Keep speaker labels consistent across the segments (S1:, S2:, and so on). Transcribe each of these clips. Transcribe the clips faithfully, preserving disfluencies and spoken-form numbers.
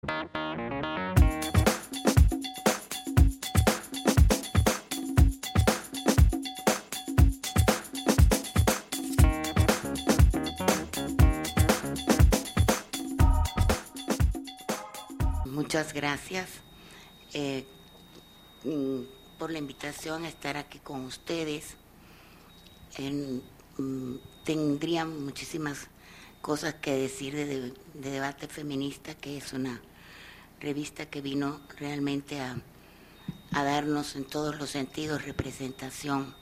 S1: Muchas gracias eh, por la invitación a estar aquí con ustedes. En, mm, tendría muchísimas cosas que decir de, de, de Debate Feminista, que es una revista que vino realmente a, a darnos en todos los sentidos representación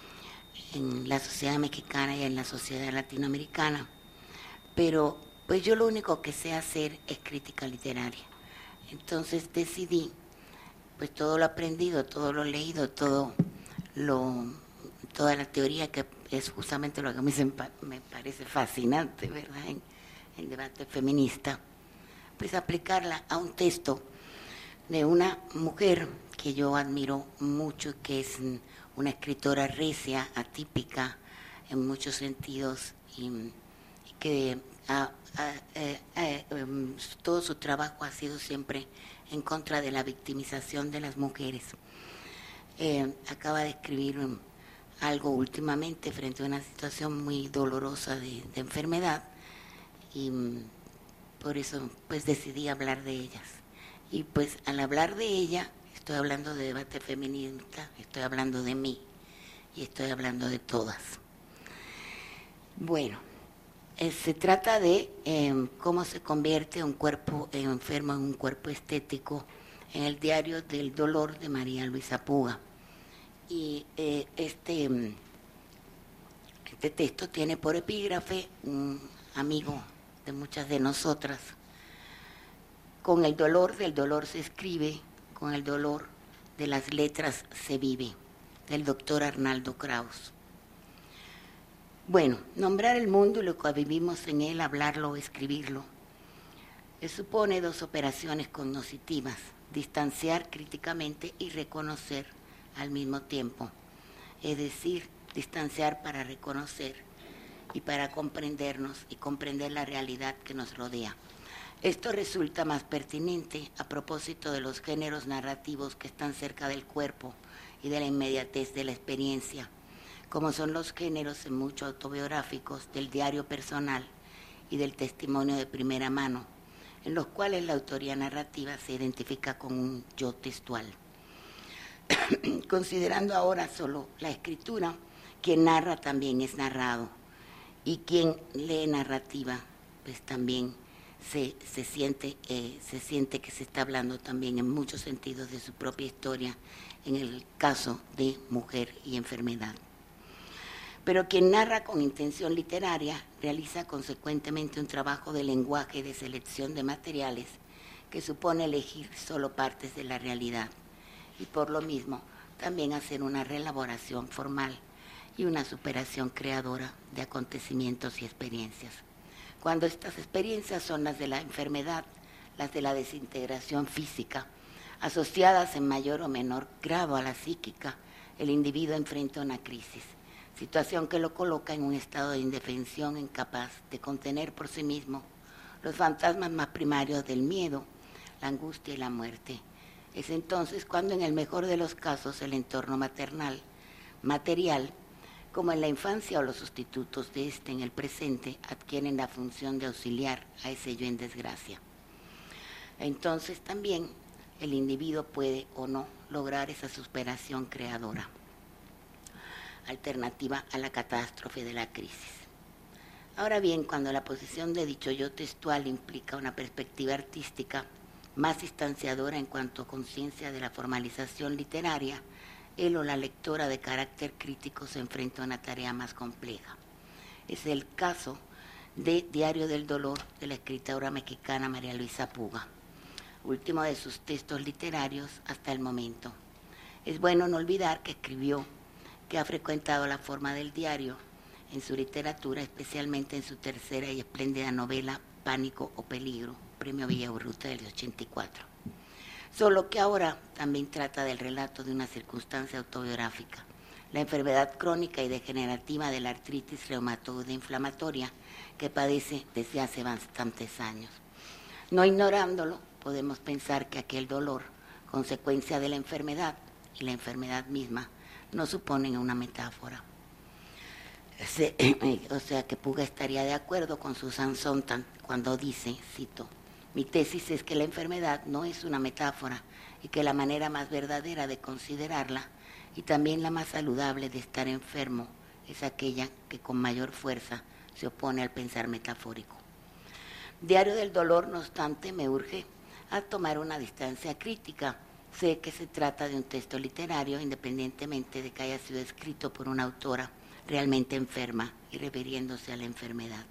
S1: en la sociedad mexicana y en la sociedad latinoamericana. Pero pues yo lo único que sé hacer es crítica literaria. Entonces decidí, pues todo lo aprendido, todo lo leído, todo lo, toda la teoría, que es justamente lo que a mí se me parece fascinante, ¿verdad?, en el debate feminista, pues aplicarla a un texto de una mujer que yo admiro mucho, que es una escritora recia, atípica en muchos sentidos, y, y que a, a, a, a, um, todo su trabajo ha sido siempre en contra de la victimización de las mujeres. Eh, acaba de escribir um, algo últimamente frente a una situación muy dolorosa de, de enfermedad, y um, por eso pues decidí hablar de ellas. Y pues al hablar de ella, estoy hablando de debate feminista, estoy hablando de mí y estoy hablando de todas. Bueno, eh, se trata de eh, cómo se convierte un cuerpo eh, enfermo en un cuerpo estético, en el diario del dolor de María Luisa Puga. Y eh, este, este texto tiene por epígrafe un amigo de muchas de nosotras: con el dolor del dolor se escribe, con el dolor de las letras se vive, del doctor Arnaldo Kraus. Bueno, nombrar el mundo y lo que vivimos en él, hablarlo o escribirlo, supone dos operaciones cognitivas: distanciar críticamente y reconocer al mismo tiempo. Es decir, distanciar para reconocer y para comprendernos y comprender la realidad que nos rodea. Esto resulta más pertinente a propósito de los géneros narrativos que están cerca del cuerpo y de la inmediatez de la experiencia, como son los géneros en mucho autobiográficos del diario personal y del testimonio de primera mano, en los cuales la autoría narrativa se identifica con un yo textual. Considerando ahora solo la escritura, quien narra también es narrado, y quien lee narrativa, pues también Se, se, siente, eh, se siente que se está hablando también en muchos sentidos de su propia historia, en el caso de mujer y enfermedad. Pero quien narra con intención literaria realiza consecuentemente un trabajo de lenguaje y de selección de materiales que supone elegir solo partes de la realidad y por lo mismo también hacer una reelaboración formal y una superación creadora de acontecimientos y experiencias. Cuando estas experiencias son las de la enfermedad, las de la desintegración física, asociadas en mayor o menor grado a la psíquica, el individuo enfrenta una crisis, situación que lo coloca en un estado de indefensión, incapaz de contener por sí mismo los fantasmas más primarios del miedo, la angustia y la muerte. Es entonces cuando en el mejor de los casos el entorno maternal, material, como en la infancia o los sustitutos de este en el presente, adquieren la función de auxiliar a ese yo en desgracia. Entonces también el individuo puede o no lograr esa superación creadora, alternativa a la catástrofe de la crisis. Ahora bien, cuando la posición de dicho yo textual implica una perspectiva artística más distanciadora en cuanto a conciencia de la formalización literaria, él o la lectora de carácter crítico se enfrenta a una tarea más compleja. Es el caso de Diario del Dolor de la escritora mexicana María Luisa Puga, último de sus textos literarios hasta el momento. Es bueno no olvidar que escribió, que ha frecuentado la forma del diario en su literatura, especialmente en su tercera y espléndida novela Pánico o Peligro, Premio Villaurrutia del ochenta y cuatro. Solo que ahora también trata del relato de una circunstancia autobiográfica, la enfermedad crónica y degenerativa de la artritis reumatoide inflamatoria que padece desde hace bastantes años. No ignorándolo, podemos pensar que aquel dolor, consecuencia de la enfermedad y la enfermedad misma, no suponen una metáfora. Se, o sea que Puga estaría de acuerdo con Susan Sontag cuando dice, cito, mi tesis es que la enfermedad no es una metáfora y que la manera más verdadera de considerarla y también la más saludable de estar enfermo es aquella que con mayor fuerza se opone al pensar metafórico. Diario del dolor, no obstante, me urge a tomar una distancia crítica. Sé que se trata de un texto literario, independientemente de que haya sido escrito por una autora realmente enferma y refiriéndose a la enfermedad.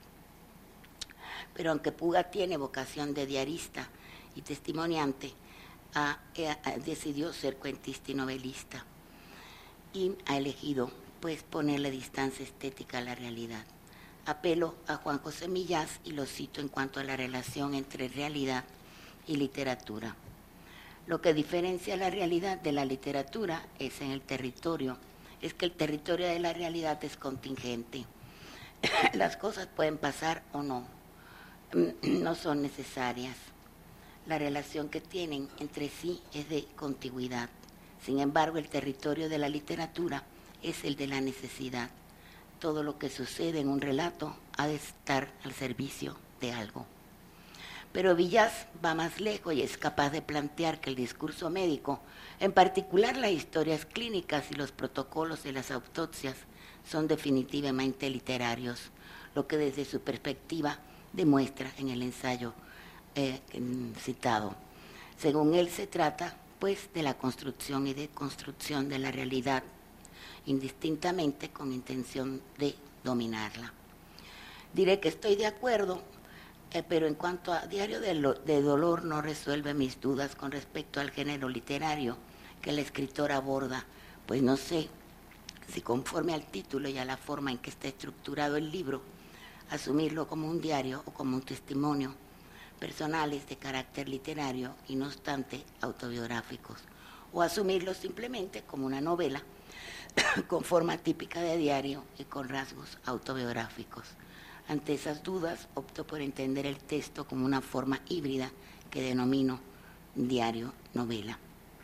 S1: Pero aunque Puga tiene vocación de diarista y testimoniante, ha, ha, decidió ser cuentista y novelista y ha elegido pues ponerle distancia estética a la realidad. Apelo a Juan José Millás y lo cito en cuanto a la relación entre realidad y literatura. Lo que diferencia la realidad de la literatura es en el territorio, es que el territorio de la realidad es contingente. Las cosas pueden pasar o no, no son necesarias. La relación que tienen entre sí es de contigüidad. Sin embargo, el territorio de la literatura es el de la necesidad. Todo lo que sucede en un relato ha de estar al servicio de algo. Pero Millás va más lejos y es capaz de plantear que el discurso médico, en particular las historias clínicas y los protocolos de las autopsias, son definitivamente literarios, lo que desde su perspectiva demuestra en el ensayo eh, citado. Según él se trata, pues, de la construcción y deconstrucción de la realidad, indistintamente con intención de dominarla. Diré que estoy de acuerdo, eh, pero en cuanto a Diario de, lo, de Dolor no resuelve mis dudas con respecto al género literario que la escritora aborda, pues no sé si conforme al título y a la forma en que está estructurado el libro, asumirlo como un diario o como un testimonio personales de carácter literario y no obstante autobiográficos, o asumirlo simplemente como una novela con forma típica de diario y con rasgos autobiográficos. Ante esas dudas, opto por entender el texto como una forma híbrida que denomino diario-novela.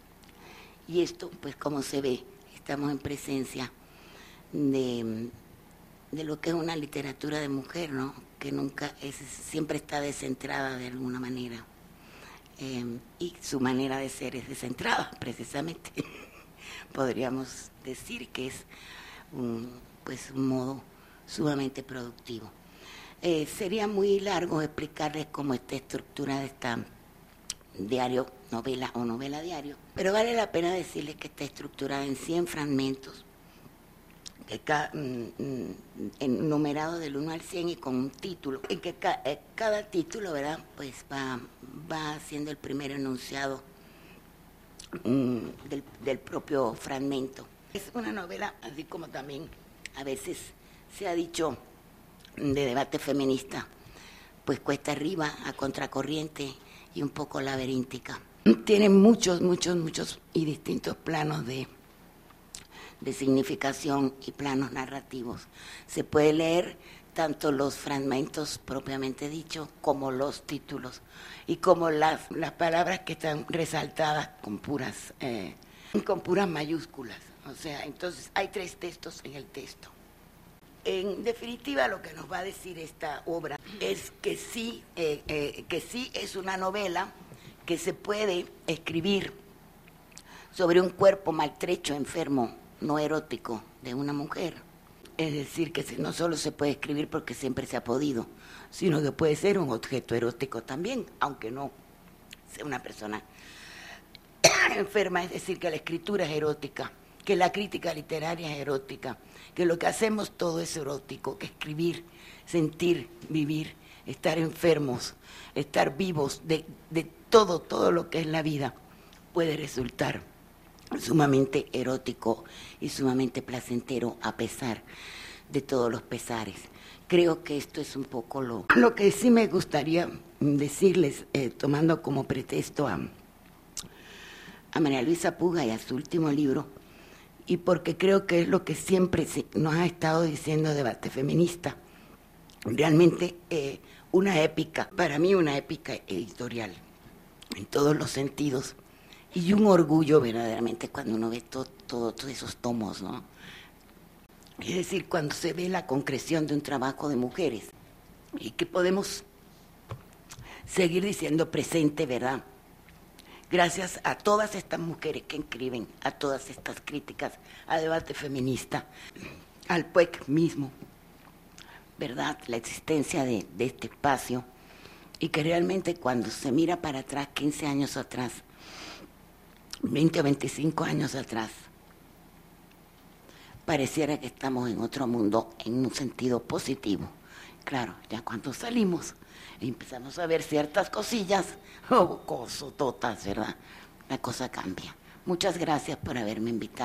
S1: Y esto, pues como se ve, estamos en presencia de, de lo que es una literatura de mujer, ¿no? Que nunca es, siempre está descentrada de alguna manera. Eh, y su manera de ser es descentrada, precisamente. Podríamos decir que es un, pues, un modo sumamente productivo. Eh, sería muy largo explicarles cómo está estructurada esta diario, novela o novela diario, pero vale la pena decirles que está estructurada en cien fragmentos, que ca, mm, enumerado del uno al cien y con un título, en que ca, eh, cada título, ¿verdad?, pues va, va siendo el primer enunciado mm, del, del propio fragmento. Es una novela, así como también a veces se ha dicho de debate feminista, pues cuesta arriba, a contracorriente y un poco laberíntica. Tiene muchos, muchos, muchos y distintos planos de, de significación y planos narrativos. Se puede leer tanto los fragmentos propiamente dichos como los títulos y como las, las palabras que están resaltadas con puras, eh, con puras mayúsculas. O sea, entonces hay tres textos en el texto. En definitiva, lo que nos va a decir esta obra es que sí, eh, eh, que sí es una novela que se puede escribir sobre un cuerpo maltrecho, enfermo, no erótico de una mujer. Es decir, que no solo se puede escribir porque siempre se ha podido, sino que puede ser un objeto erótico también, aunque no sea una persona enferma. Es decir, que la escritura es erótica, que la crítica literaria es erótica, que lo que hacemos todo es erótico, que escribir, sentir, vivir, estar enfermos, estar vivos, de, de todo, todo lo que es la vida, puede resultar sumamente erótico y sumamente placentero a pesar de todos los pesares. Creo que esto es un poco lo, lo que sí me gustaría decirles, eh, tomando como pretexto a, a María Luisa Puga y a su último libro, y porque creo que es lo que siempre nos ha estado diciendo Debate Feminista. Realmente eh, una épica, para mí una épica editorial. en todos los sentidos, y un orgullo verdaderamente cuando uno ve to, to, todos esos tomos, ¿no? Es decir, cuando se ve la concreción de un trabajo de mujeres, y que podemos seguir diciendo presente, ¿verdad? Gracias a todas estas mujeres que escriben, a todas estas críticas al debate feminista, al P U E C mismo, ¿verdad? La existencia de, de este espacio, y que realmente cuando se mira para atrás, quince años atrás, veinte o veinticinco años atrás, pareciera que estamos en otro mundo en un sentido positivo. Claro, ya cuando salimos empezamos a ver ciertas cosillas, o cosototas, ¿verdad? La cosa cambia. Muchas gracias por haberme invitado.